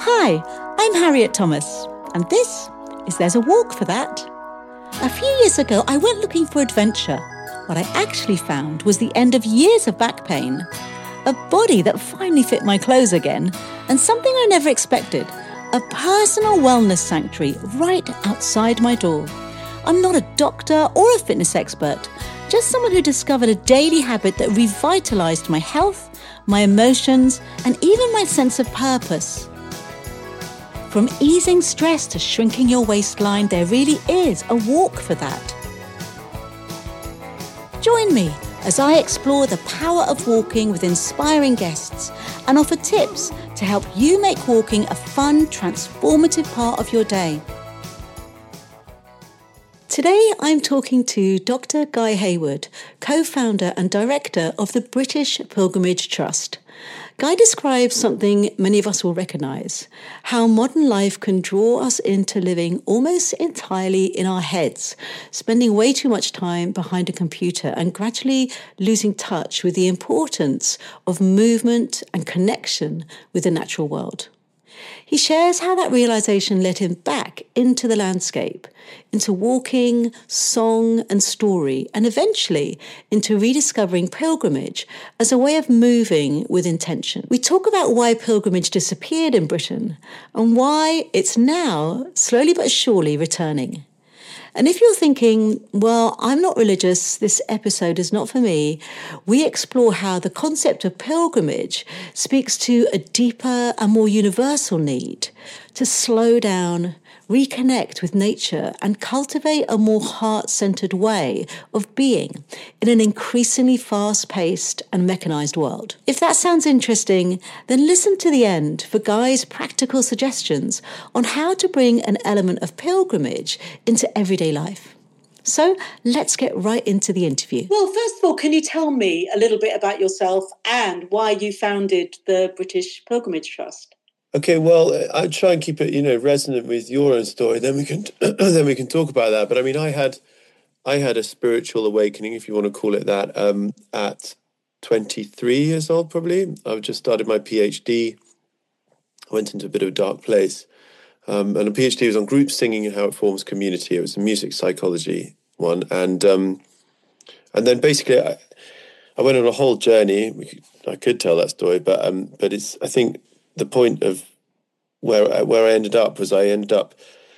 Hi, I'm Harriet Thomas, and this is There's a Walk for That. A few years ago, I went looking for adventure. What I actually found was the end of years of back pain, a body that finally fit my clothes again, and something I never expected, a personal wellness sanctuary right outside my door. I'm not a doctor or a fitness expert, just someone who discovered a daily habit that revitalized my health, my emotions, and even my sense of purpose. From easing stress to shrinking your waistline, there really is a walk for that. Join me as I explore the power of walking with inspiring guests and offer tips to help you make walking a fun, transformative part of your day. Today I'm talking to Dr. Guy Hayward, co-founder and director of the British Pilgrimage Trust. Guy describes something many of us will recognise, how modern life can draw us into living almost entirely in our heads, spending way too much time behind a computer and gradually losing touch with the importance of movement and connection with the natural world. He shares how that realisation led him back into the landscape, into walking, song and story, and eventually into rediscovering pilgrimage as a way of moving with intention. We talk about why pilgrimage disappeared in Britain and why it's now, slowly but surely, returning. And if you're thinking, well, I'm not religious, this episode is not for me, we explore how the concept of pilgrimage speaks to a deeper and more universal need to slow down, reconnect with nature, and cultivate a more heart-centered way of being in an increasingly fast-paced and mechanized world. If that sounds interesting, then listen to the end for Guy's practical suggestions on how to bring an element of pilgrimage into everyday life. So let's get right into the interview. Well, first of all, can you tell me a little bit about yourself and why you founded the British Pilgrimage Trust? Okay, well, I'd try and keep it, resonant with your own story. Then we can talk about that. But I mean, I had a spiritual awakening, if you want to call it that, at 23 years old, probably. I just started my PhD. I went into a bit of a dark place, and a PhD was on group singing and how it forms community. It was a music psychology one, and then basically I went on a whole journey. I could tell that story, but it's, I think, the point of where I ended up was I ended up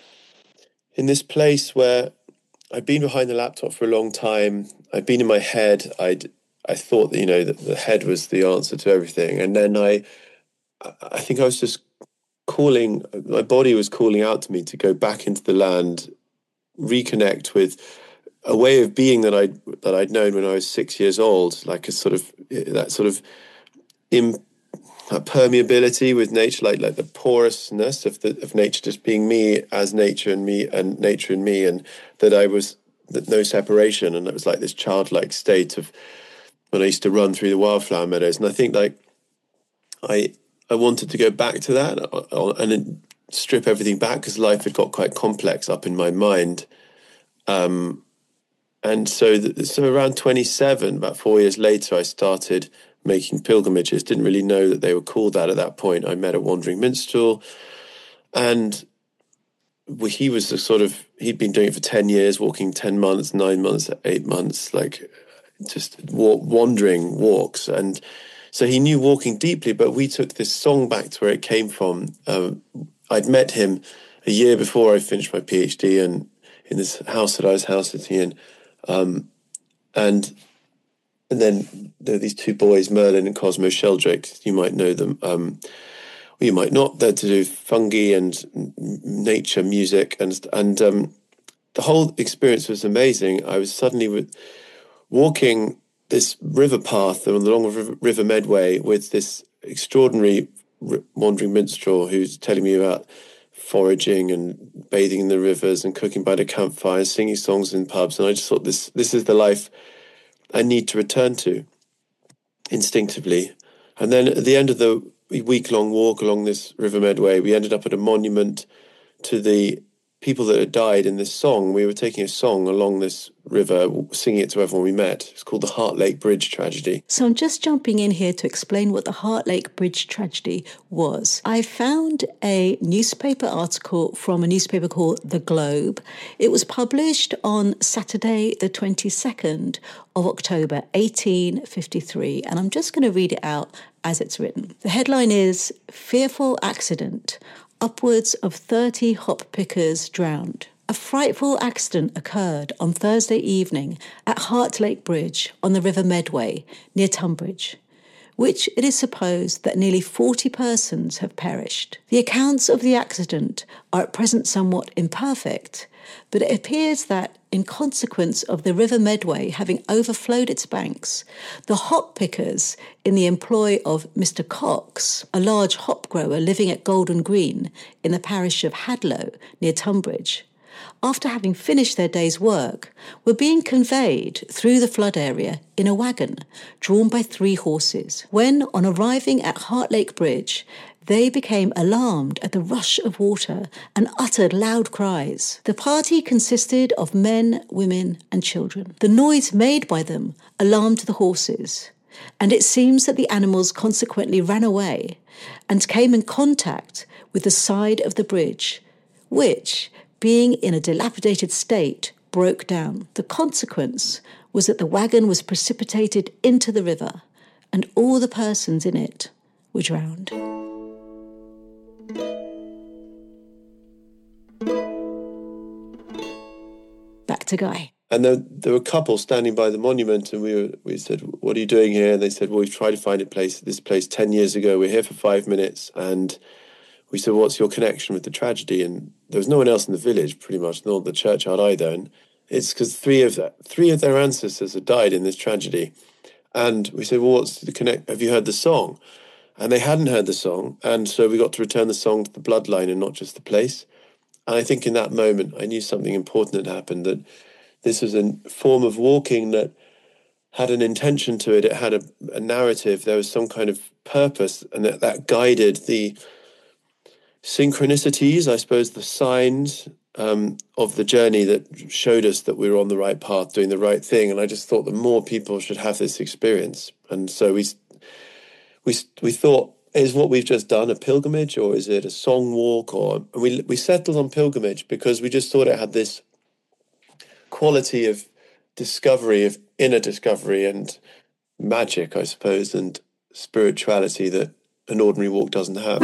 in this place where I'd been behind the laptop for a long time. I'd been in my head. I thought that, that the head was the answer to everything. And then I think I was just calling, my body was calling out to me to go back into the land, reconnect with a way of being that I'd known when I was 6 years old, like that sort of permeability with nature, like the porousness of nature just being me as nature and me and nature and me, and that no separation, and it was like this childlike state of when I used to run through the wildflower meadows. And I think like I wanted to go back to that and then strip everything back because life had got quite complex up in my mind. And so around 27, about 4 years later, I started making pilgrimages. Didn't really know that they were called that at that point. I met a wandering minstrel, and he was he'd been doing it for 10 years, walking 10 months, 9 months, 8 months, like just wandering walks. And so he knew walking deeply, but we took this song back to where it came from. I'd met him a year before I finished my PhD, and in this house that I was house sitting in. And then there are these two boys, Merlin and Cosmo Sheldrake. You might know them. Or you might not. They're to do fungi and nature music. And the whole experience was amazing. I was suddenly walking this river path along the River Medway with this extraordinary wandering minstrel who's telling me about foraging and bathing in the rivers and cooking by the campfire, singing songs in pubs. And I just thought, this is the life I need to return to instinctively. And then at the end of the week-long walk along this River Medway, we ended up at a monument to the people that had died in this song. We were taking a song along this river, singing it to everyone we met. It's called the Heart Lake Bridge tragedy. So I'm just jumping in here to explain what the Heart Lake Bridge tragedy was. I found a newspaper article from a newspaper called The Globe. It was published on Saturday, the 22nd of October, 1853. And I'm just going to read it out as it's written. The headline is, "Fearful Accident. Upwards of 30 hop pickers drowned." A frightful accident occurred on Thursday evening at Heart Lake Bridge on the River Medway near Tunbridge, which it is supposed that nearly 40 persons have perished. The accounts of the accident are at present somewhat imperfect, but it appears that in consequence of the River Medway having overflowed its banks, the hop pickers in the employ of Mr. Cox, a large hop grower living at Golden Green in the parish of Hadlow near Tunbridge, after having finished their day's work, were being conveyed through the flood area in a wagon drawn by 3 horses. When, on arriving at Heart Lake Bridge, they became alarmed at the rush of water and uttered loud cries. The party consisted of men, women, and children. The noise made by them alarmed the horses, and it seems that the animals consequently ran away and came in contact with the side of the bridge, which, being in a dilapidated state, broke down. The consequence was that the wagon was precipitated into the river, and all the persons in it were drowned. Back to Guy. And there were a couple standing by the monument, and we said, "What are you doing here?" And they said, "Well, we've tried to find this place 10 years ago. We're here for 5 minutes." And we said, "What's your connection with the tragedy?" And there was no one else in the village, pretty much, nor the churchyard either. And it's because three of their ancestors had died in this tragedy. And we said, "Well, what's the connect? Have you heard the song?" And they hadn't heard the song. And so we got to return the song to the bloodline and not just the place. And I think in that moment, I knew something important had happened, that this was a form of walking that had an intention to it. It had a narrative. There was some kind of purpose, and that guided the synchronicities, I suppose, the signs of the journey that showed us that we were on the right path, doing the right thing. And I just thought that more people should have this experience. And so we thought, is what we've just done a pilgrimage, or is it a song walk? Or we settled on pilgrimage because we just thought it had this quality of discovery, of inner discovery and magic, I suppose, and spirituality that an ordinary walk doesn't have.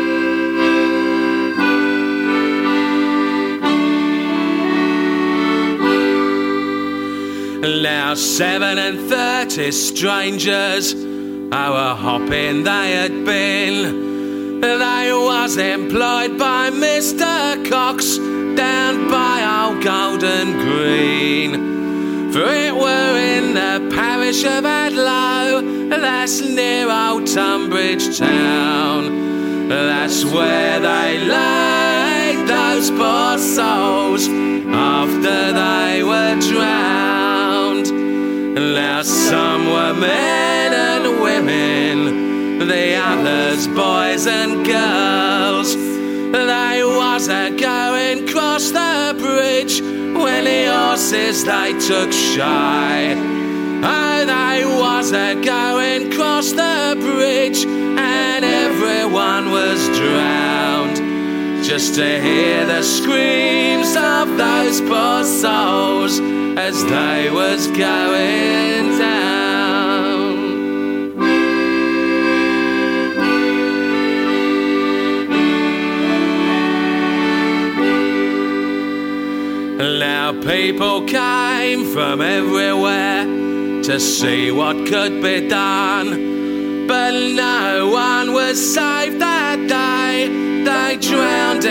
Now 37 strangers, our hopping they had been. They was employed by Mr. Cox down by old Golden Green. For it were in the parish of Hadlow, that's near old Tunbridge town. That's where they laid those poor souls after they were drowned. Now some were men and women, the others boys and girls. They was a-going across the bridge when the horses they took shy. Oh, they was a-going across the bridge and everyone was drowned, just to hear the screams of those poor souls as they was going down. Now people came from everywhere to see what could be done, but no one was saved that day. They drowned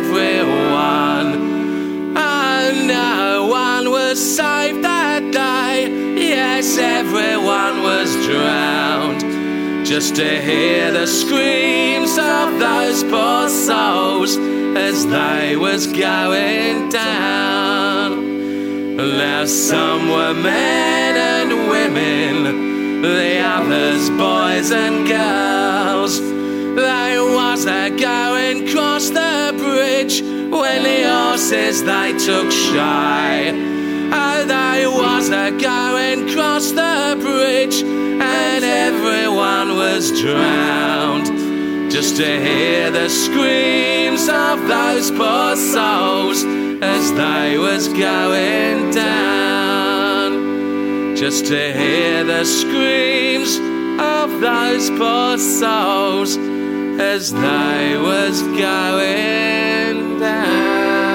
everyone. Oh, no one was saved that day. Yes, everyone was drowned, just to hear the screams of those poor souls as they was going down. Now some were men and women, the others boys and girls. They was a-going across the bridge when the horses they took shy. Oh, they was a-going across the bridge, and everyone was drowned, just to hear the screams of those poor souls as they was going down. Just to hear the screams of those poor souls as they was going down.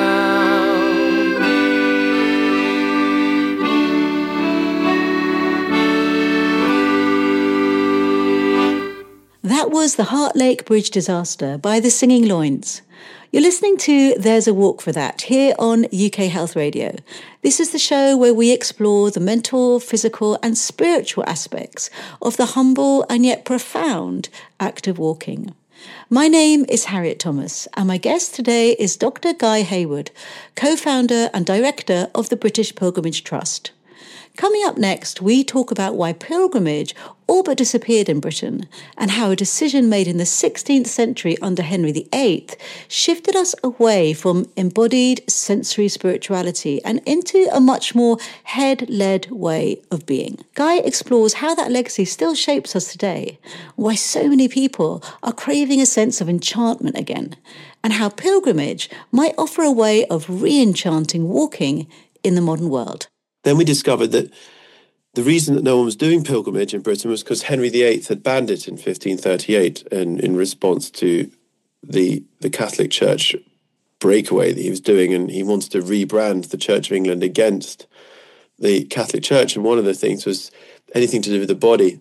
That was the Heart Lake Bridge disaster by the Singing Loins. You're listening to There's a Walk for That here on UK Health Radio. This is the show where we explore the mental, physical and spiritual aspects of the humble and yet profound act of walking. My name is Harriet Thomas, and my guest today is Dr. Guy Hayward, co-founder and director of the British Pilgrimage Trust. Coming up next, we talk about why pilgrimage all but disappeared in Britain and how a decision made in the 16th century under Henry VIII shifted us away from embodied sensory spirituality and into a much more head-led way of being. Guy explores how that legacy still shapes us today, why so many people are craving a sense of enchantment again, and how pilgrimage might offer a way of re-enchanting walking in the modern world. Then we discovered that the reason that no one was doing pilgrimage in Britain was because Henry VIII had banned it in 1538 in response to the Catholic Church breakaway that he was doing, and he wanted to rebrand the Church of England against the Catholic Church. And one of the things was anything to do with the body,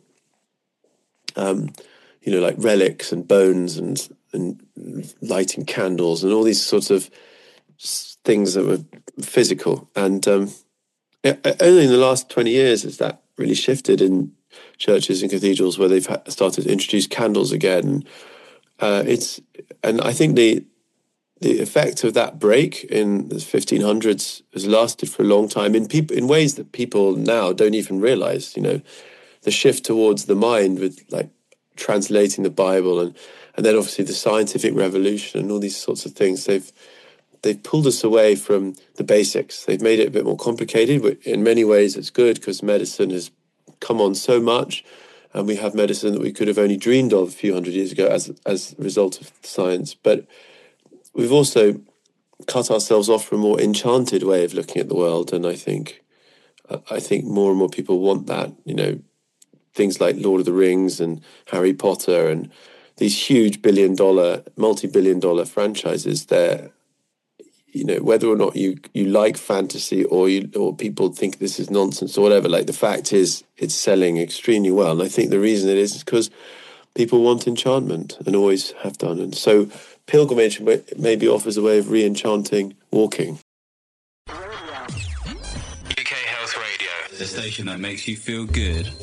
like relics and bones and lighting candles and all these sorts of things that were physical. And only in the last 20 years has that really shifted in churches and cathedrals where they've started to introduce candles again. And I think the effect of that break in the 1500s has lasted for a long time in ways that people now don't even realize. The shift towards the mind with like translating the Bible and then obviously the scientific revolution and all these sorts of things. They've pulled us away from the basics. They've made it a bit more complicated, but in many ways it's good because medicine has come on so much, and we have medicine that we could have only dreamed of a few hundred years ago as a result of science. But we've also cut ourselves off from a more enchanted way of looking at the world, and I think more and more people want that. Things like Lord of the Rings and Harry Potter and these huge multi-billion-dollar franchises. Whether or not you like fantasy or people think this is nonsense or whatever, like the fact is it's selling extremely well. And I think the reason it is because people want enchantment and always have done. And so pilgrimage maybe offers a way of re-enchanting walking. UK Health Radio, the station that makes you feel good.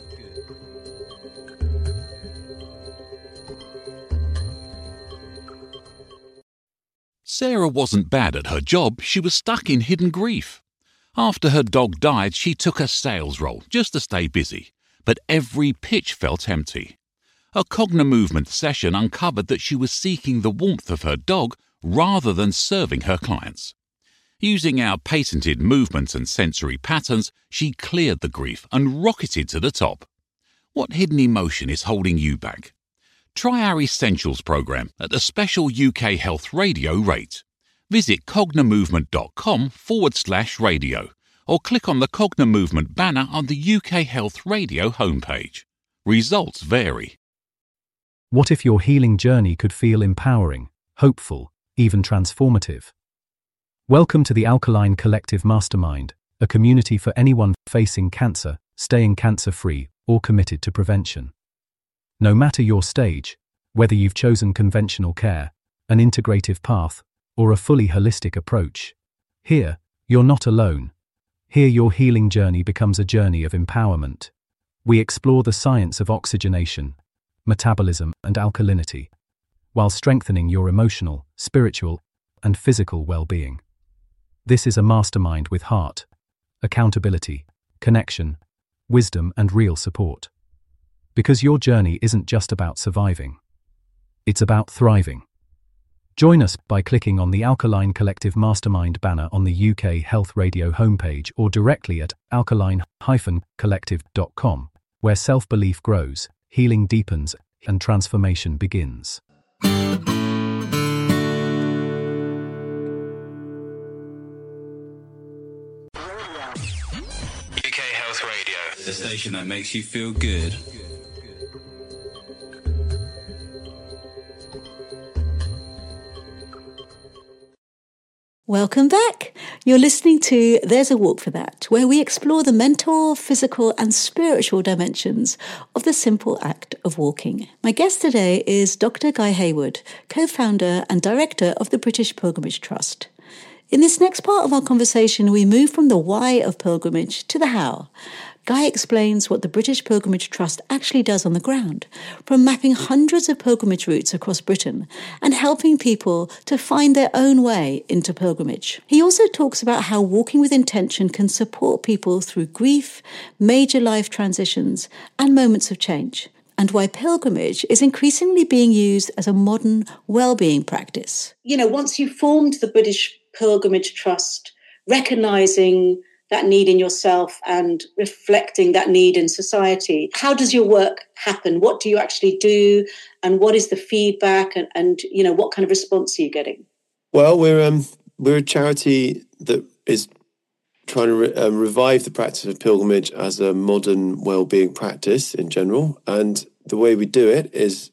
Sarah wasn't bad at her job, she was stuck in hidden grief. After her dog died, she took a sales role just to stay busy, but every pitch felt empty. A Cognimovement session uncovered that she was seeking the warmth of her dog rather than serving her clients. Using our patented movements and sensory patterns, she cleared the grief and rocketed to the top. What hidden emotion is holding you back? Try our Essentials program at a special UK Health Radio rate. Visit cognimovement.com/radio or click on the Cognimovement banner on the UK Health Radio homepage. Results vary. What if your healing journey could feel empowering, hopeful, even transformative? Welcome to the Alkaline Collective Mastermind, a community for anyone facing cancer, staying cancer-free, or committed to prevention. No matter your stage, whether you've chosen conventional care, an integrative path, or a fully holistic approach, here, you're not alone. Here your healing journey becomes a journey of empowerment. We explore the science of oxygenation, metabolism, and alkalinity, while strengthening your emotional, spiritual, and physical well-being. This is a mastermind with heart, accountability, connection, wisdom, and real support. Because your journey isn't just about surviving. It's about thriving. Join us by clicking on the Alkaline Collective Mastermind banner on the UK Health Radio homepage or directly at alkaline-collective.com, where self-belief grows, healing deepens, and transformation begins. UK Health Radio, the station that makes you feel good. Welcome back. You're listening to There's a Walk for That, where we explore the mental, physical and spiritual dimensions of the simple act of walking. My guest today is Dr. Guy Hayward, co-founder and director of the British Pilgrimage Trust. In this next part of our conversation, we move from the why of pilgrimage to the how. Guy explains what the British Pilgrimage Trust actually does on the ground, from mapping hundreds of pilgrimage routes across Britain and helping people to find their own way into pilgrimage. He also talks about how walking with intention can support people through grief, major life transitions, and moments of change, and why pilgrimage is increasingly being used as a modern well-being practice. You know, once you formed the British Pilgrimage Trust, recognising that need in yourself and reflecting that need in society, how does your work happen? What do you actually do? And what is the feedback? And you know, what kind of response are you getting? Well, we're a charity that is trying to revive the practice of pilgrimage as a modern well-being practice in general. And the way we do it is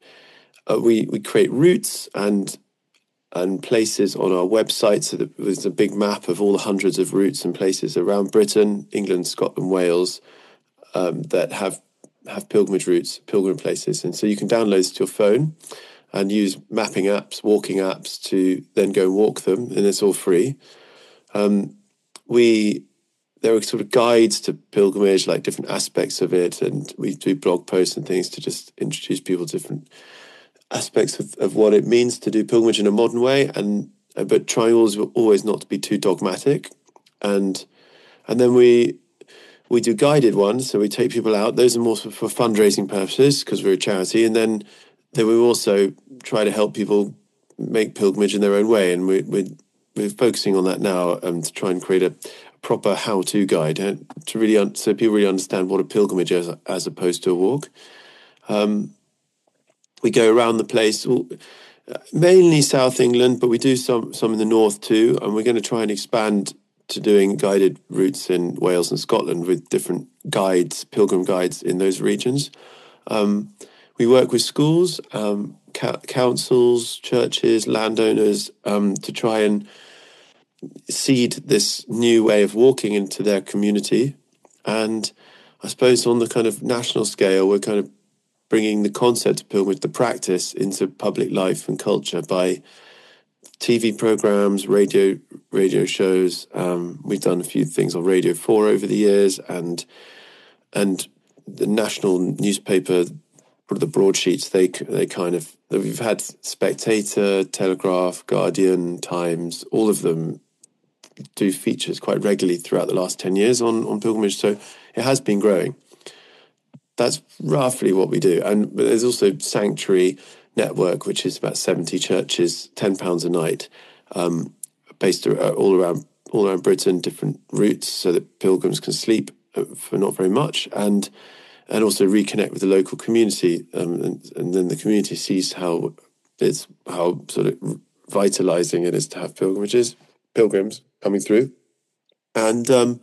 we create routes and places on our website. So there's a big map of all the hundreds of routes and places around Britain, England, Scotland, Wales, that have pilgrimage routes, pilgrim places. And so you can download this to your phone and use mapping apps, walking apps to then go and walk them, and it's all free. There are sort of guides to pilgrimage, like different aspects of it, and we do blog posts and things to just introduce people to different aspects of what it means to do pilgrimage in a modern way, but trying always not to be too dogmatic. And then we do guided ones, so we take people out. Those are more for fundraising purposes because we're a charity, and then we also try to help people make pilgrimage in their own way, and we're focusing on that now to try and create a proper how-to guide to really so people really understand what a pilgrimage is as opposed to a walk. We go around the place, mainly South England, but we do some in the north too. And we're going to try and expand to doing guided routes in Wales and Scotland with different guides, pilgrim guides in those regions. We work with schools, councils, churches, landowners to try and seed this new way of walking into their community. And I suppose on the kind of national scale, we're kind of bringing the concept of pilgrimage, the practice, into public life and culture by TV programs, radio shows. We've done a few things on Radio 4 over the years, and the national newspaper, the broadsheets. We've had Spectator, Telegraph, Guardian, Times. All of them do features quite regularly throughout the last 10 years on pilgrimage. So it has been growing. That's roughly what we do. And there's also Sanctuary Network, which is about 70 churches, £10 a night, based all around Britain, different routes so that pilgrims can sleep for not very much and also reconnect with the local community. And then the community sees how sort of vitalising it is to have pilgrims coming through. And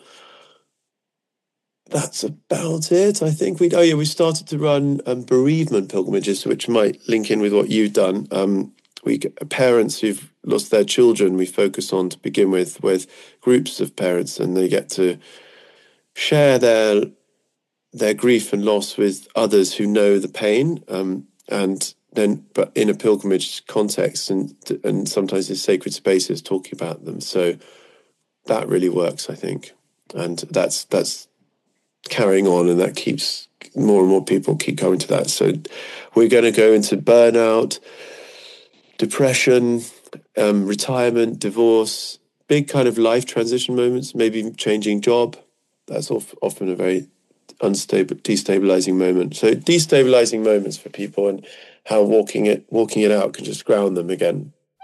that's about it, I think. We started to run bereavement pilgrimages, which might link in with what you've done. Parents who've lost their children, we focus on to begin with groups of parents, and they get to share their grief and loss with others who know the pain, but in a pilgrimage context and sometimes in sacred spaces talking about them. So that really works, I think, and that's carrying on, and that keeps more and more people keep coming to that. So we're going to go into burnout, depression, retirement, divorce, big kind of life transition moments, maybe changing job. That's often a very destabilizing moment. So destabilizing moments for people, and how walking it out can just ground them again.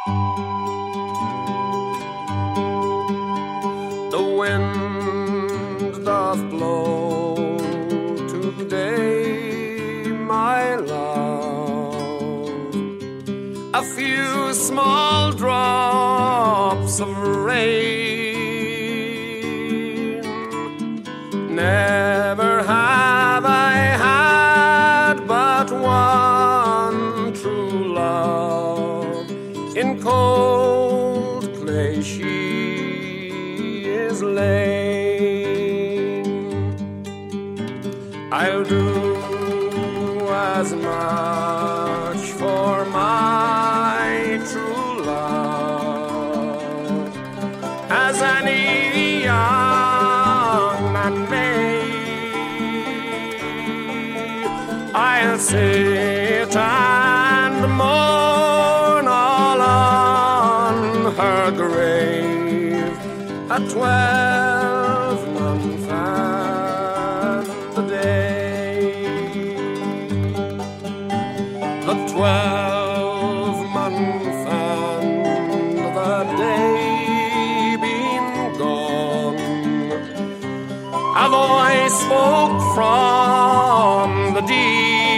The wind doth blow today, my love. A few small drops of rain. Never have I had but one true love. In cold clay she is laid. I'll do as much for my true love as any young man may. I'll sit and mourn all on her grave at 12-month and the day. The 12-month and the day been gone, a voice spoke from the deep.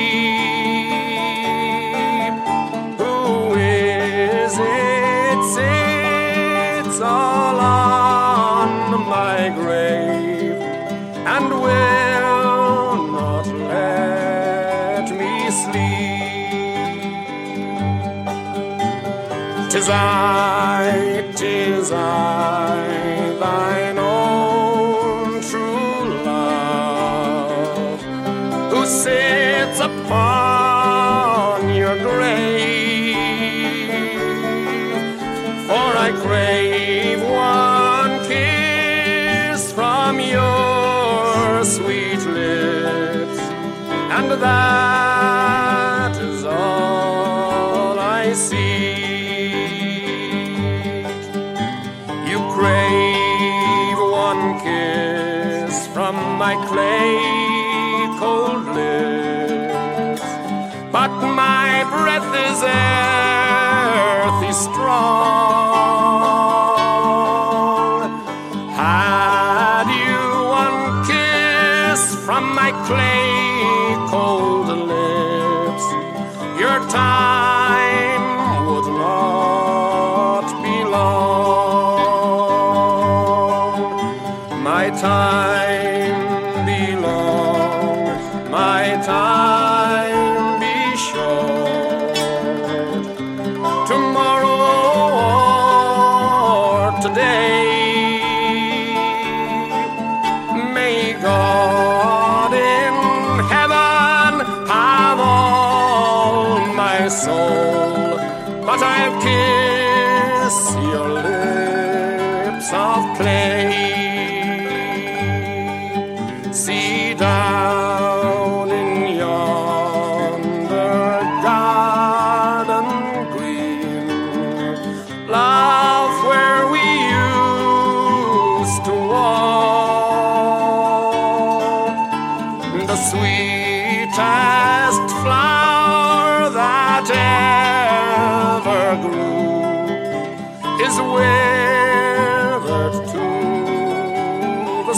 Who is it sits all on my grave and will not let me sleep? 'Tis I, thine own true love, who sits upon your grave. For I crave one kiss from your sweet lips, and that is all I seek. You crave one kiss from my clay cold lips, but my breath is earthy strong. Had you one kiss from my clay cold lips, your time would not be long. My time be long, my time be short. Tomorrow or today, may God in heaven have all my soul, but I'll kiss your lips of clay. See down in yonder garden green, love, where we used to walk. The sweetest flower that ever grew is withered to the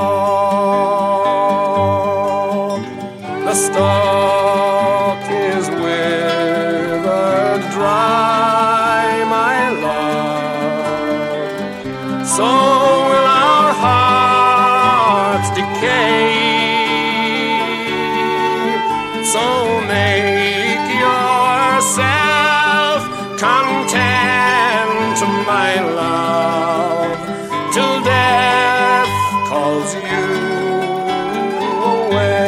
stalk. The stalk is withered dry, my love. So will our hearts decay. So make yourself content, my love, till death calls you away.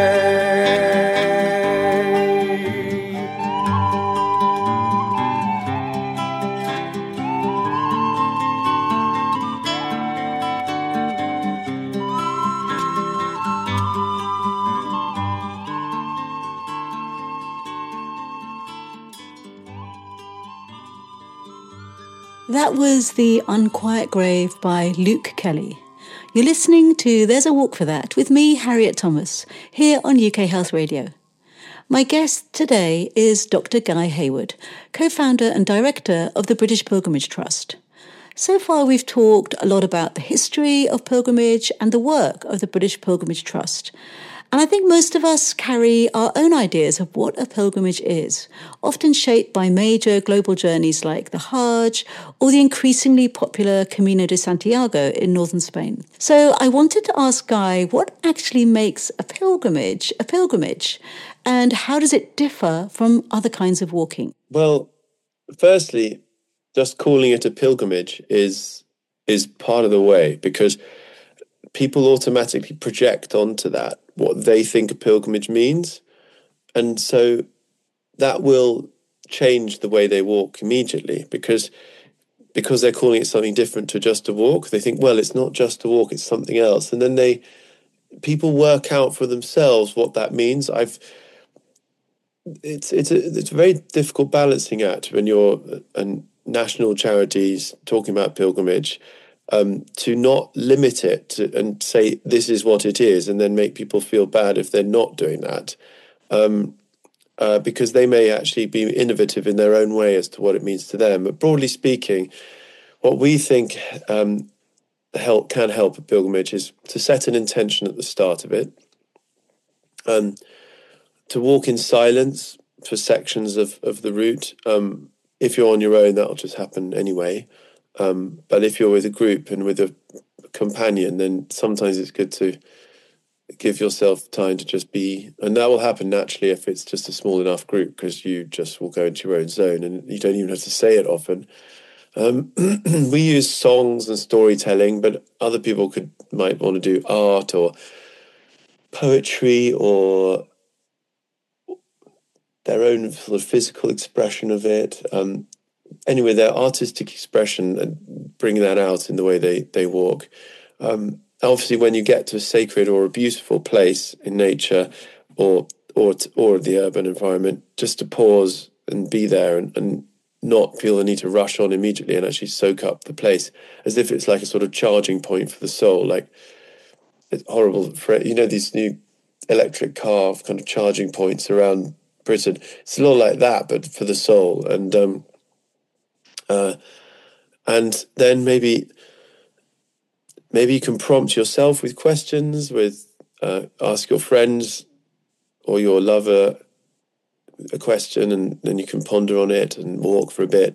That was The Unquiet Grave by Luke Kelly. You're listening to There's a Walk for That with me, Harriet Thomas, here on UK Health Radio. My guest today is Dr. Guy Hayward, co-founder and director of the British Pilgrimage Trust. So far, we've talked a lot about the history of pilgrimage and the work of the British Pilgrimage Trust. And I think most of us carry our own ideas of what a pilgrimage is, often shaped by major global journeys like the Hajj or the increasingly popular Camino de Santiago in northern Spain. So I wanted to ask Guy, what actually makes a pilgrimage, and how does it differ from other kinds of walking? Well, firstly, just calling it a pilgrimage is part of the way, because people automatically project onto that what they think a pilgrimage means. And so that will change the way they walk immediately, because they're calling it something different to just a walk. They think, well, it's not just a walk, it's something else. And then people work out for themselves what that means. It's a very difficult balancing act when you're national charities talking about pilgrimage, to not limit it and say this is what it is, and then make people feel bad if they're not doing that, because they may actually be innovative in their own way as to what it means to them. But broadly speaking, what we think can help a pilgrimage is to set an intention at the start of it, to walk in silence for sections of the route. If you're on your own, that'll just happen anyway. But if you're with a group and with a companion, then sometimes it's good to give yourself time to just be, and that will happen naturally if it's just a small enough group, because you just will go into your own zone and you don't even have to say it often. We use songs and storytelling, but other people might want to do art or poetry or their own sort of physical expression of it. Anyway, their artistic expression and bring that out in the way they walk. Obviously, when you get to a sacred or a beautiful place in nature or the urban environment, just to pause and be there and not feel the need to rush on immediately and actually soak up the place, as if it's like a sort of charging point for the soul. Like, it's horrible. These new electric car kind of charging points around Britain. It's a lot like that, but for the soul. And then maybe you can prompt yourself with questions, ask your friends or your lover a question, and then you can ponder on it and walk for a bit.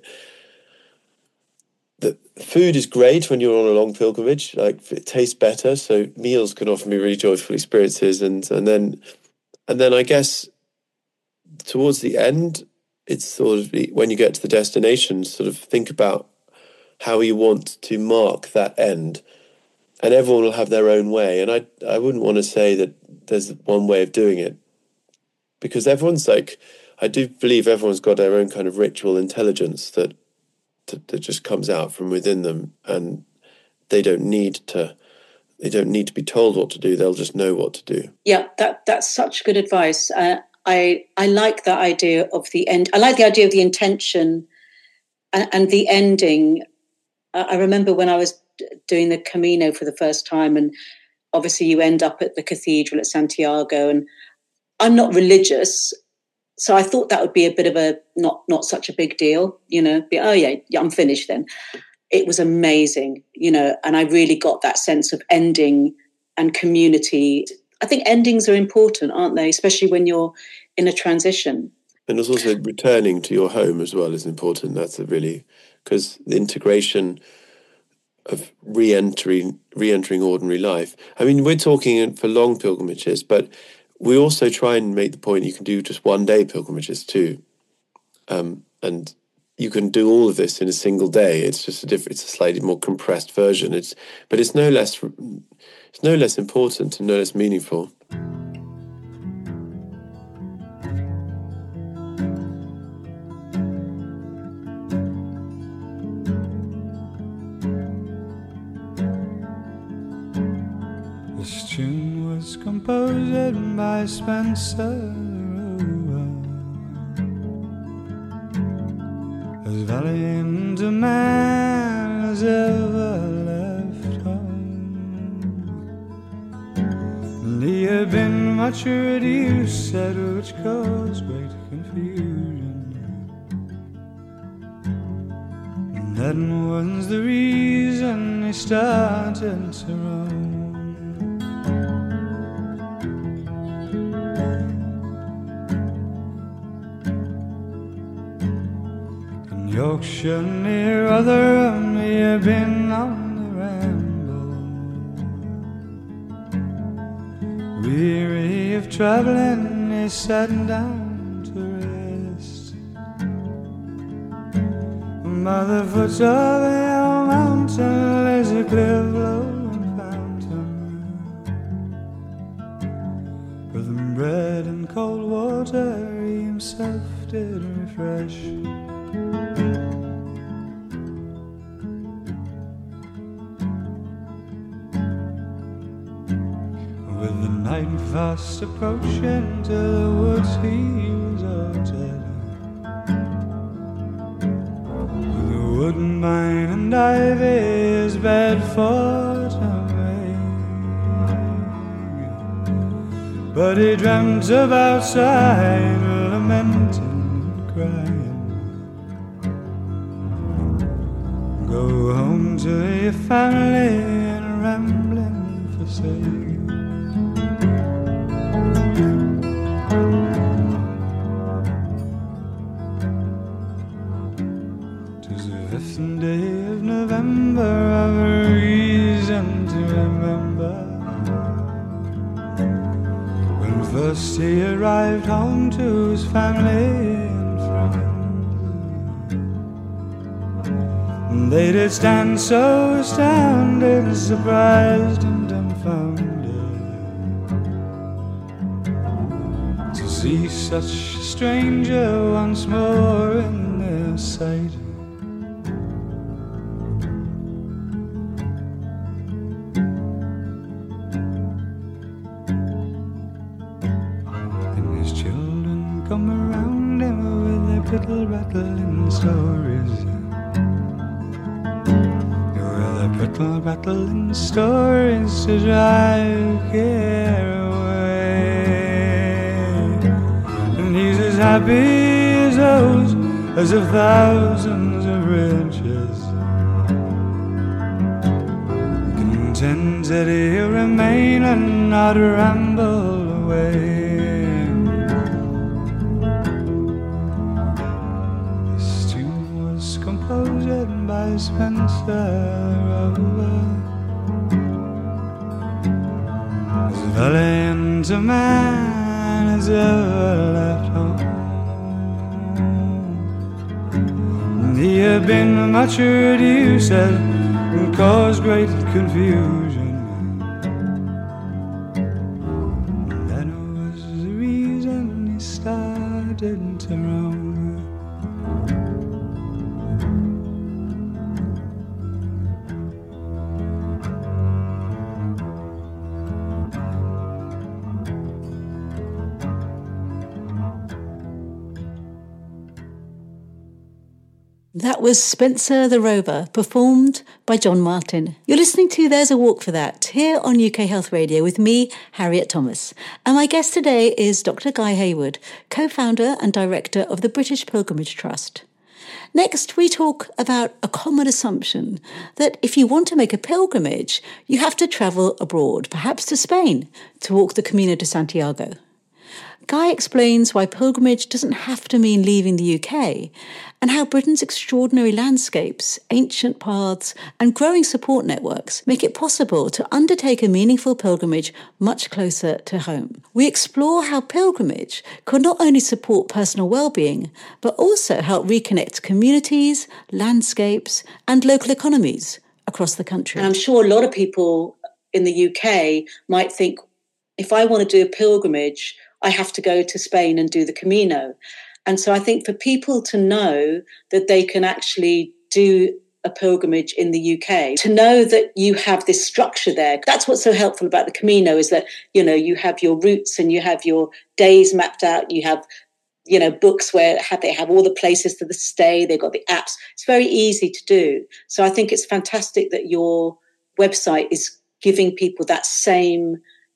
The food is great when you're on a long pilgrimage. Like, it tastes better, so meals can often be really joyful experiences. And then I guess towards the end, it's sort of when you get to the destination, sort of think about how you want to mark that end, and everyone will have their own way. And I wouldn't want to say that there's one way of doing it, because I do believe everyone's got their own kind of ritual intelligence that just comes out from within them, and they don't need to be told what to do. They'll just know what to do. Yeah, that's such good advice. I like that idea of the end. I like the idea of the intention and the ending. I remember when I was doing the Camino for the first time, and obviously you end up at the cathedral at Santiago, and I'm not religious, so I thought that would be a bit of a not such a big deal, I'm finished then. It was amazing, and I really got that sense of ending and community. I think endings are important, aren't they? Especially when you're in a transition. And there's also returning to your home as well is important. That's because the integration of re-entering ordinary life. I mean, we're talking for long pilgrimages, but we also try and make the point you can do just one-day pilgrimages too. And you can do all of this in a single day. It's just it's a slightly more compressed version. But it's no less important and no less meaningful. This tune was composed by Spencer, as valiant a man as ever left home. And he had been my much reduced, said, which caused great confusion. And that was the reason he started to roam. In Yorkshire near Rotherham, he had been on the ramble, weary of travelling, he sat down to rest. By the foot of the hill mountain there's a clear flowing fountain, with bread and cold water he himself did refresh. With the night fast approaching, to the woods he was altered, with the woodbine and ivy his bed for to make. But he dreamt of outside, lamenting and crying. Go home to your family and rambling forsake. 'Tis the 5th day of November, I've a reason to remember, when first he arrived home to his family and friends. They did stand so astounded, surprised and dumbfounded, to see such a stranger once more in their sight. And his children come around him with their brittle-rattling stories, brittle-rattling stories to drive care away. And he's as happy as those, as of thousands of riches, content that he'll remain and not ramble away. This tune was composed by Spencer, as valiant a man as ever left home. He had been much reduced and caused great confusion. That was the reason he started to roam. That was Spencer the Rover, performed by John Martin. You're listening to There's a Walk for That, here on UK Health Radio with me, Harriet Thomas. And my guest today is Dr. Guy Hayward, co-founder and director of the British Pilgrimage Trust. Next, we talk about a common assumption that if you want to make a pilgrimage, you have to travel abroad, perhaps to Spain, to walk the Camino de Santiago. Guy explains why pilgrimage doesn't have to mean leaving the UK, and how Britain's extraordinary landscapes, ancient paths, and growing support networks make it possible to undertake a meaningful pilgrimage much closer to home. We explore how pilgrimage could not only support personal well-being, but also help reconnect communities, landscapes, and local economies across the country. And I'm sure a lot of people in the UK might think, if I want to do a pilgrimage, I have to go to Spain and do the Camino. And so I think for people to know that they can actually do a pilgrimage in the UK, to know that you have this structure there, that's what's so helpful about the Camino, is that, you know, you have your routes and you have your days mapped out, you have, you know, books where they have all the places to stay, they've got the apps. It's very easy to do. So I think it's fantastic that your website is giving people that same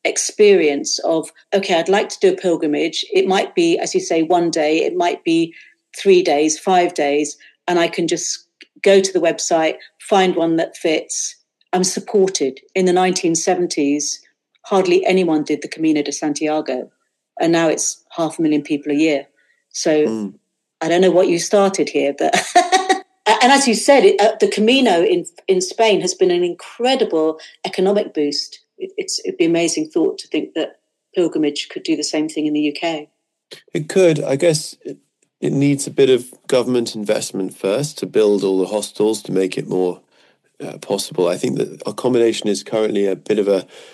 experience of, okay, I'd like to do a pilgrimage. It might be, as you say, one day, it might be 3 days, 5 days, and I can just go to the website, find one that fits. I'm supported. In the 1970s, hardly anyone did the Camino de Santiago, and now it's 500,000 people a year. So I don't know what you started here, but and as you said, the Camino in Spain has been an incredible economic boost. It'd be an amazing thought to think that pilgrimage could do the same thing in the UK. It could. I guess it needs a bit of government investment first to build all the hostels to make it more possible. I think that accommodation is currently a bit of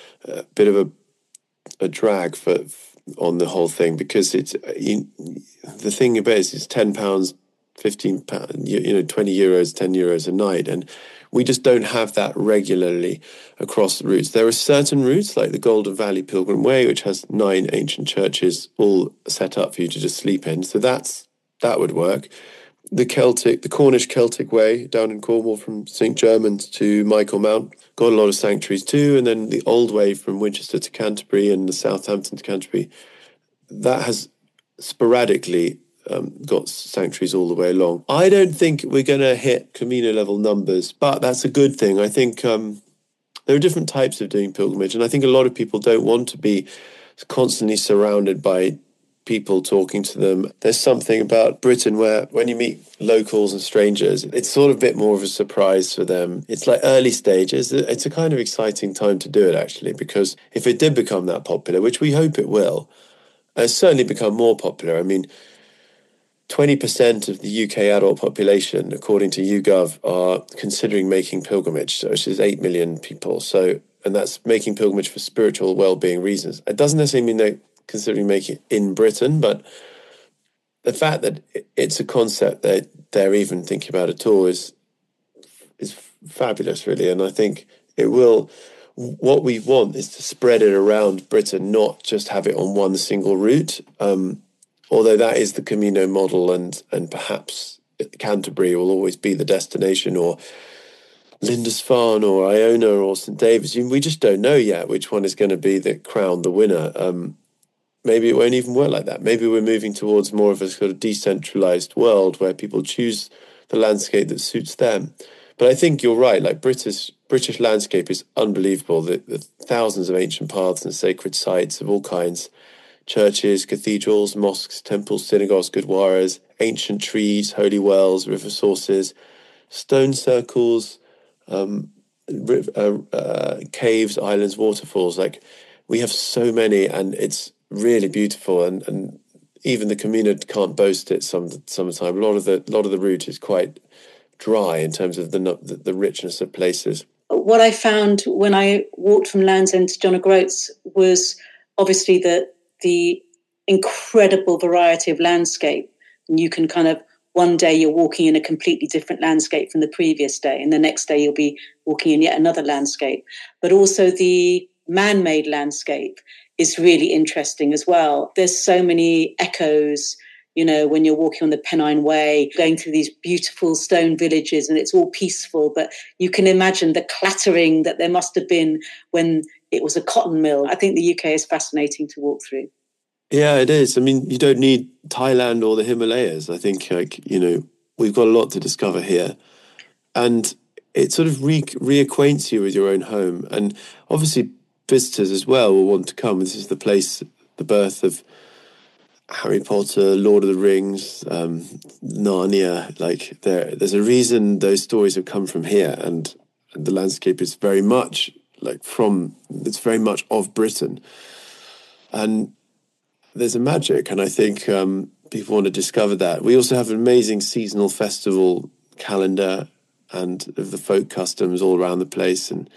a drag on the whole thing, because the thing about it is £10, £15, 20 euros, €10 a night, and we just don't have that regularly across the routes. There are certain routes like the Golden Valley Pilgrim Way, which has 9 ancient churches all set up for you to just sleep in. So that would work. The Cornish Celtic Way down in Cornwall from St. Germans to Michael Mount got a lot of sanctuaries too. And then the Old Way from Winchester to Canterbury and the Southampton to Canterbury, that has sporadically got sanctuaries all the way along. I don't think we're going to hit Camino level numbers, but that's a good thing. I think there are different types of doing pilgrimage, and I think a lot of people don't want to be constantly surrounded by people talking to them. There's something about Britain where when you meet locals and strangers, it's sort of a bit more of a surprise for them. It's like early stages. It's a kind of exciting time to do it, actually, because if it did become that popular, which we hope it will, it's certainly become more popular. I mean, 20% of the UK adult population, according to YouGov, are considering making pilgrimage, which is 8 million people. So, and that's making pilgrimage for spiritual well-being reasons. It doesn't necessarily mean they're considering making it in Britain, but the fact that it's a concept that they're even thinking about at all is fabulous, really. And I think it will. What we want is to spread it around Britain, not just have it on one single route. Although that is the Camino model, and perhaps Canterbury will always be the destination, or Lindisfarne or Iona or St David's. We just don't know yet which one is going to be the winner. Maybe it won't even work like that. Maybe we're moving towards more of a sort of decentralized world where people choose the landscape that suits them. But I think you're right. Like British landscape is unbelievable. The thousands of ancient paths and sacred sites of all kinds. Churches, cathedrals, mosques, temples, synagogues, gurdwaras, ancient trees, holy wells, river sources, stone circles, caves, islands, waterfalls. Like, we have so many, and it's really beautiful. And even the Camino can't boast it some of the time. A lot of the route is quite dry in terms of the richness of places. What I found when I walked from Land's End to John O'Groats was obviously the incredible variety of landscape. And you can kind of, one day you're walking in a completely different landscape from the previous day, and the next day you'll be walking in yet another landscape. But also the man-made landscape is really interesting as well. There's so many echoes, when you're walking on the Pennine Way, going through these beautiful stone villages, and it's all peaceful, but you can imagine the clattering that there must have been when it was a cotton mill. I think the UK is fascinating to walk through. Yeah, it is. I mean, you don't need Thailand or the Himalayas. I think, we've got a lot to discover here. And it sort of reacquaints you with your own home. And obviously visitors as well will want to come. This is the place, the birth of Harry Potter, Lord of the Rings, Narnia. Like, there's a reason those stories have come from here. And the landscape is very much it's very much of Britain. And there's a magic, and I think people want to discover that. We also have an amazing seasonal festival calendar and of the folk customs all around the place, and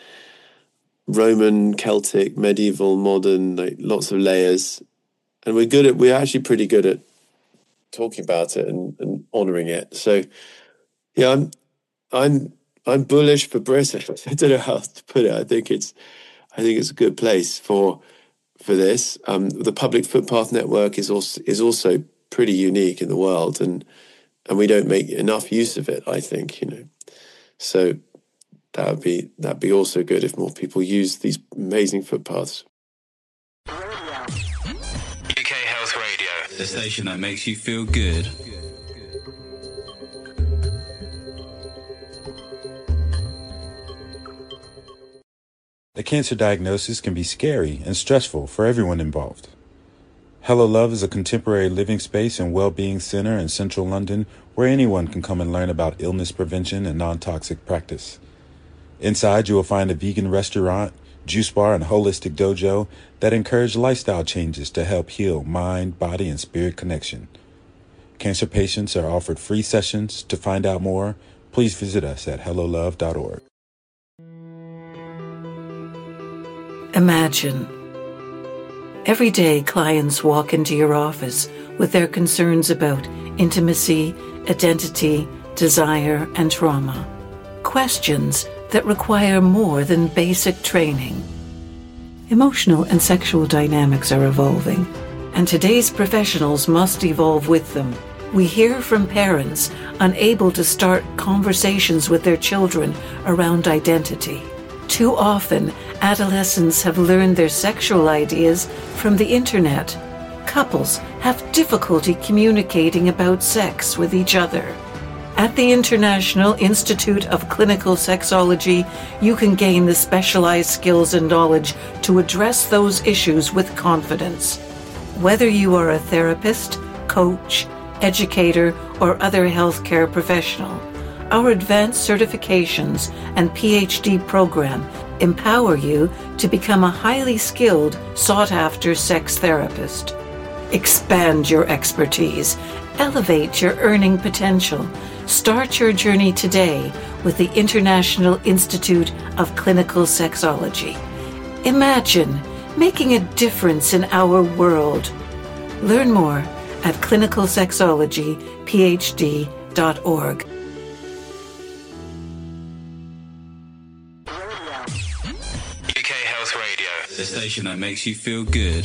Roman, Celtic, medieval, modern, lots of layers. And we're actually pretty good at talking about it and honouring it. So, yeah, I'm bullish for Britain. I don't know how to put it. I think it's a good place for this. The public footpath network is also pretty unique in the world, and we don't make enough use of it, I think. So that'd be also good if more people use these amazing footpaths. the station that makes you feel good. A cancer diagnosis can be scary and stressful for everyone involved. Hello Love is a contemporary living space and well-being center in central London where anyone can come and learn about illness prevention and non-toxic practice. Inside, you will find a vegan restaurant, juice bar, and holistic dojo that encourage lifestyle changes to help heal mind, body, and spirit connection. Cancer patients are offered free sessions. To find out more, please visit us at hellolove.org. Imagine. Every day, clients walk into your office with their concerns about intimacy, identity, desire, and trauma. Questions that require more than basic training. Emotional and sexual dynamics are evolving, and today's professionals must evolve with them. We hear from parents unable to start conversations with their children around identity. Too often, adolescents have learned their sexual ideas from the internet. Couples have difficulty communicating about sex with each other. At the International Institute of Clinical Sexology, you can gain the specialized skills and knowledge to address those issues with confidence. Whether you are a therapist, coach, educator, or other healthcare professional, our advanced certifications and PhD program empower you to become a highly skilled, sought-after sex therapist. Expand your expertise, elevate your earning potential. Start your journey today with the International Institute of Clinical Sexology. Imagine making a difference in our world. Learn more at clinicalsexologyphd.org. UK Health Radio, the station that makes you feel good.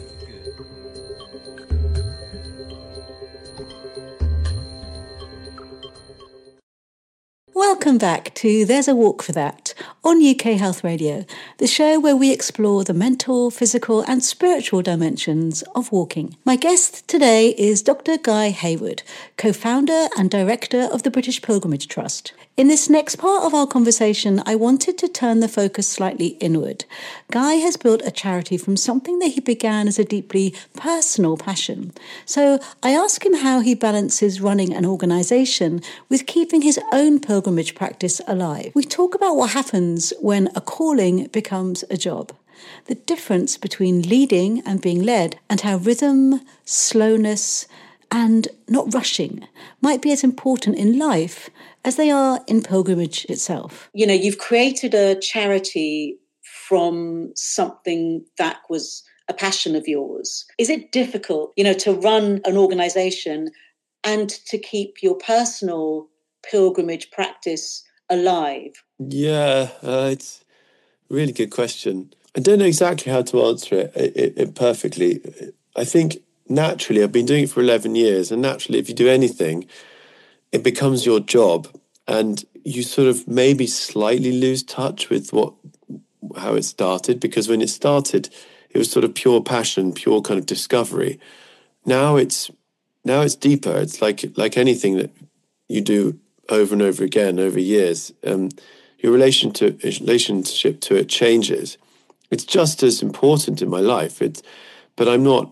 Welcome back to There's a Walk for That on UK Health Radio, the show where we explore the mental, physical and spiritual dimensions of walking. My guest today is Dr. Guy Hayward, co-founder and director of the British Pilgrimage Trust. In this next part of our conversation, I wanted to turn the focus slightly inward. Guy has built a charity from something that he began as a deeply personal passion. So I asked him how he balances running an organisation with keeping his own pilgrimage practice alive. We talk about what happens when a calling becomes a job, the difference between leading and being led, and how rhythm, slowness, and not rushing might be as important in life as they are in pilgrimage itself. You know, you've created a charity from something that was a passion of yours. Is it difficult, to run an organisation and to keep your personal pilgrimage practice alive? Yeah, it's a really good question. I don't know exactly how to answer it perfectly. I think naturally, I've been doing it for 11 years, and naturally, if you do anything, it becomes your job, and you sort of maybe slightly lose touch with how it started, because when it started, it was sort of pure passion, pure kind of discovery. Now it's deeper. It's like anything that you do over and over again over years. Your relationship to it changes. It's just as important in my life. But I'm not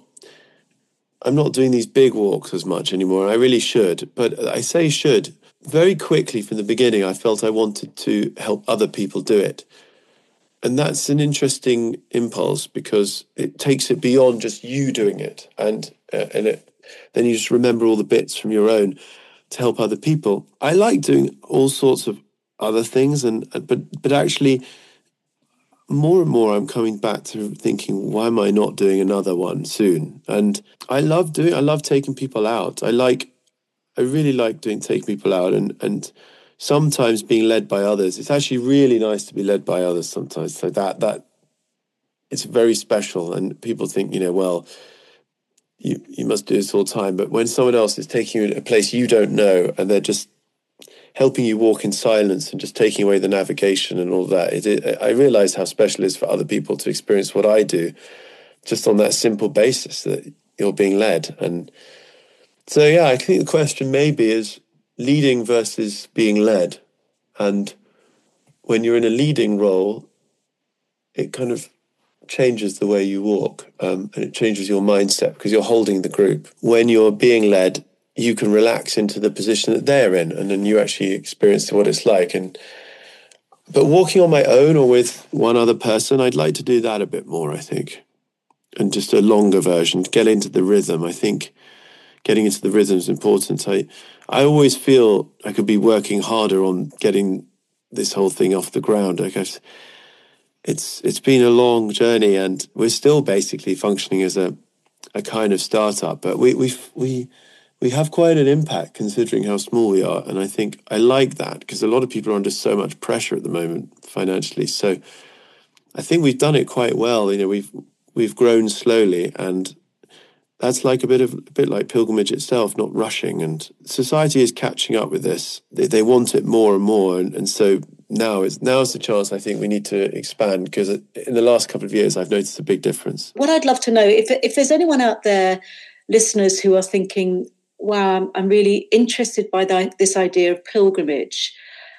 doing these big walks as much anymore. I really should, but I say should. Very quickly from the beginning, I felt I wanted to help other people do it. And that's an interesting impulse, because it takes it beyond just you doing it. And then you just remember all the bits from your own to help other people. I like doing all sorts of other things, but actually more and more I'm coming back to thinking, why am I not doing another one soon? And I love taking people out. I really like taking people out, and sometimes being led by others. It's actually really nice to be led by others sometimes. So that it's very special, and people think, well, you must do this all the time. But when someone else is taking you to a place you don't know, and they're just helping you walk in silence and just taking away the navigation and all that, I realise how special it is for other people to experience what I do, just on that simple basis, that you're being led. And so, yeah, I think the question maybe is leading versus being led. And when you're in a leading role, it kind of changes the way you walk, and it changes your mindset because you're holding the group. When you're being led, you can relax into the position that they're in, and then you actually experience what it's like. But walking on my own or with one other person, I'd like to do that a bit more, I think, and just a longer version, get into the rhythm. I think getting into the rhythm is important. I always feel I could be working harder on getting this whole thing off the ground. I guess it's been a long journey, and we're still basically functioning as a kind of startup, but we have quite an impact considering how small we are. And I think I like that because a lot of people are under so much pressure at the moment financially. So I think we've done it quite well. We've grown slowly, and that's like a bit like pilgrimage itself, not rushing. And society is catching up with this. They want it more and more, and so now's the chance. I think we need to expand, because in the last couple of years I've noticed a big difference. What I'd love to know, if there's anyone out there, listeners, who are thinking, wow, I'm really interested by this idea of pilgrimage,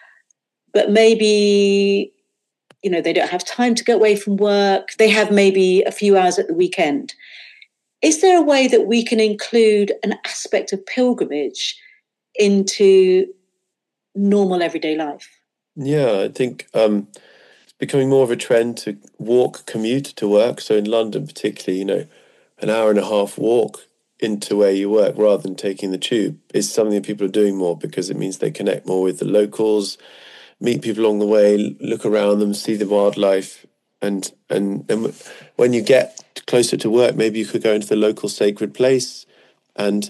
but maybe, they don't have time to get away from work. They have maybe a few hours at the weekend. Is there a way that we can include an aspect of pilgrimage into normal everyday life? Yeah, I think it's becoming more of a trend to commute to work. So in London particularly, an hour and a half walk into where you work rather than taking the tube is something that people are doing more, because it means they connect more with the locals, meet people along the way, look around them, see the wildlife. And when you get closer to work, maybe you could go into the local sacred place and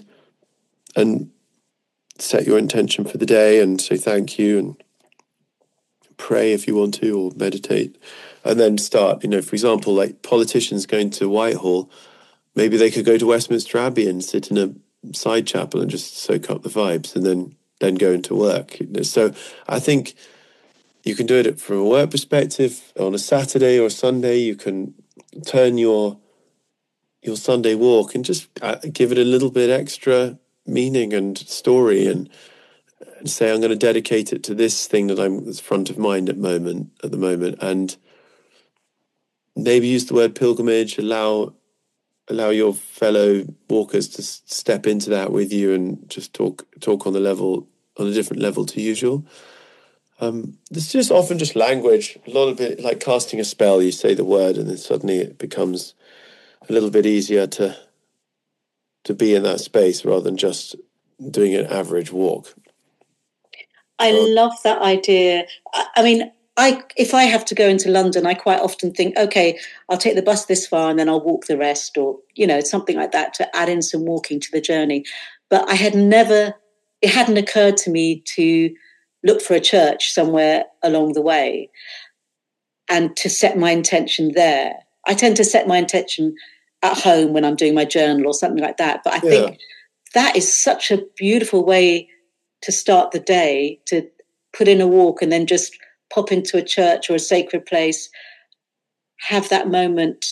set your intention for the day and say thank you and pray if you want to, or meditate, and then start. For example, like politicians going to Whitehall, maybe they could go to Westminster Abbey and sit in a side chapel and just soak up the vibes, and then go into work. So I think you can do it from a work perspective. On a Saturday or a Sunday, you can turn your Sunday walk and just give it a little bit extra meaning and story, and say, I'm going to dedicate it to this thing that's front of mind at the moment, and maybe use the word pilgrimage. Allow your fellow walkers to step into that with you and just talk on a different level to usual. It's just often just language, a lot of it like casting a spell. You say the word and then suddenly it becomes a little bit easier to be in that space rather than just doing an average walk. I love that idea. I mean, if I have to go into London, I quite often think, okay, I'll take the bus this far and then I'll walk the rest, or, something like that, to add in some walking to the journey. But it hadn't occurred to me to look for a church somewhere along the way and to set my intention there. I tend to set my intention at home when I'm doing my journal or something like that. But I think that is such a beautiful way to start the day, to put in a walk and then just pop into a church or a sacred place, have that moment.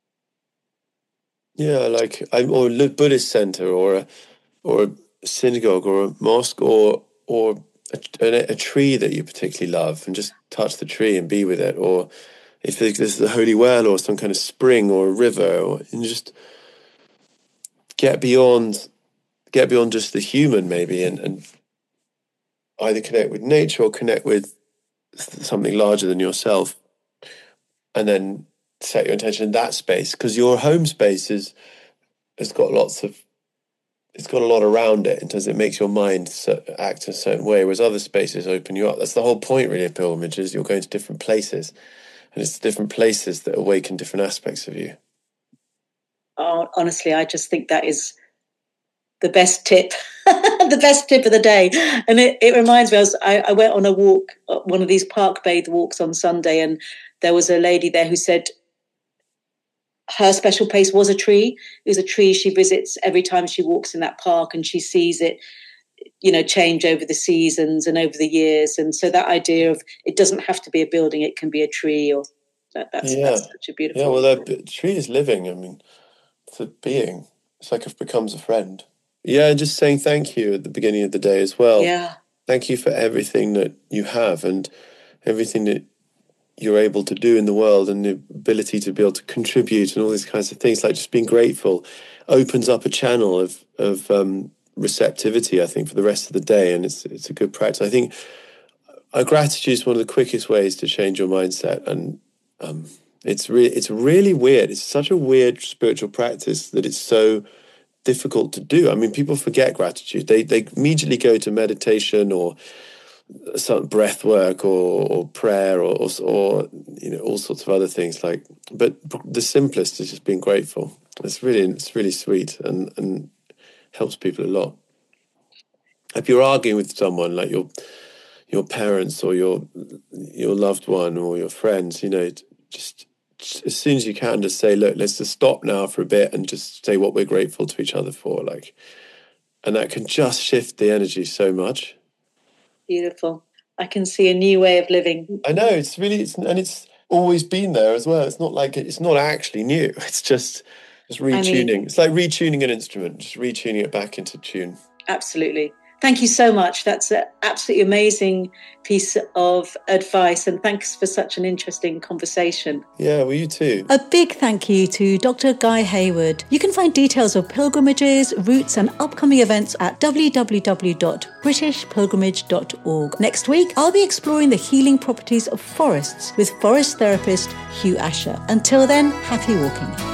Yeah, or a Buddhist center, or a synagogue, or a mosque, or a tree that you particularly love, and just touch the tree and be with it. Or if there's the Holy Well or some kind of spring or a river, and just get beyond just the human maybe, and either connect with nature or connect with something larger than yourself, and then set your intention in that space, because your home space has got a lot around it in terms of it makes your mind act a certain way, whereas other spaces open you up. That's the whole point really of pilgrimage, is you're going to different places, and it's different places that awaken different aspects of you. Oh, honestly, I just think that is the best tip, the best tip of the day. And it reminds me, I went on a walk, one of these park bathe walks on Sunday, and there was a lady there who said her special place was a tree. It was a tree she visits every time she walks in that park, and she sees it, change over the seasons and over the years. And so that idea of it doesn't have to be a building, it can be a tree, or that's such a beautiful. Yeah, well, that tree is living. I mean, it's a being. it becomes a friend. Yeah, and just saying thank you at the beginning of the day as well. Yeah. Thank you for everything that you have and everything that you're able to do in the world, and the ability to be able to contribute and all these kinds of things. Like, just being grateful opens up a channel of receptivity, I think, for the rest of the day, and it's a good practice. I think gratitude is one of the quickest ways to change your mindset, and it's really weird. It's such a weird spiritual practice that it's so difficult to do. I mean, people forget gratitude. They immediately go to meditation or some breath work or prayer or all sorts of other things. But the simplest is just being grateful. It's really sweet and helps people a lot. If you're arguing with someone, like your parents or your loved one or your friends, just as soon as you can, just say, look, let's just stop now for a bit and just say what we're grateful to each other for. And that can just shift the energy so much. Beautiful. I can see a new way of living. I know, it's always been there as well. It's not like it's not actually new. It's just retuning. It's like retuning an instrument, just retuning it back into tune. Absolutely. Thank you so much. That's an absolutely amazing piece of advice, and thanks for such an interesting conversation. Yeah, well, you too. A big thank you to Dr. Guy Hayward. You can find details of pilgrimages, routes and upcoming events at www.britishpilgrimage.org. Next week, I'll be exploring the healing properties of forests with forest therapist Hugh Asher. Until then, happy walking.